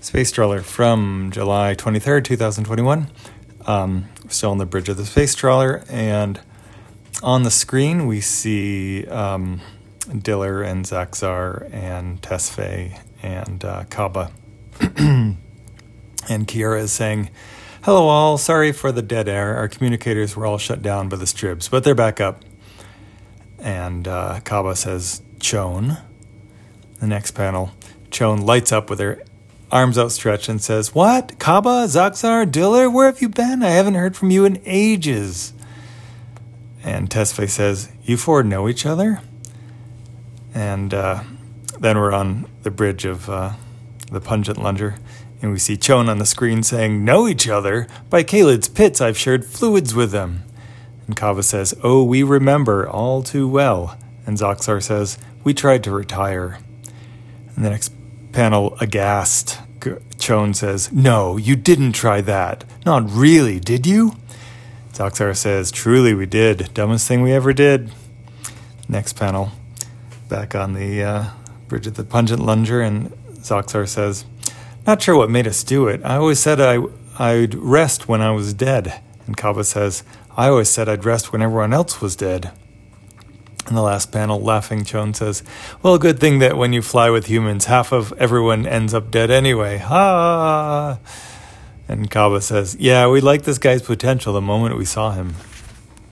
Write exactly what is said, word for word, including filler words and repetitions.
Space trawler from July twenty-third, twenty twenty-one. Um, still on the bridge of the space trawler, and on the screen we see um, Diller and Zaxar and Tesfaye and uh, Kaba. And Kiera is saying, "Hello all, sorry for the dead air. Our communicators were all shut down by the Stribs, but they're back up." And uh, Kaba says, "Chone." The next panel, Chone lights up with her arms outstretched and says, "What? Kaba, Zaxar, Diller, where have you been? I haven't heard from you in ages." And Tesfaye says, "You four know each other?" And uh, then we're on the bridge of uh, the Pungent Lunger, and we see Chone on the screen saying, "Know each other? By Kalid's pits I've shared fluids with them." And Kaba says, "Oh, we remember all too well." And Zaxar says, "We tried to retire." And the next panel, aghast, Chone says, "No, you didn't try that. Not really, did you?" Zaxar says, "Truly we did. Dumbest thing we ever did." Next panel, back on the uh, bridge of the Pungent Lunger, and Zaxar says, "Not sure what made us do it. I always said I, I'd rest when I was dead." And Kaba says, "I always said I'd rest when everyone else was dead." In the last panel, laughing, Chone says, "Well, good thing that when you fly with humans, half of everyone ends up dead anyway. Ha!" And Kaba says, "Yeah, we liked this guy's potential the moment we saw him."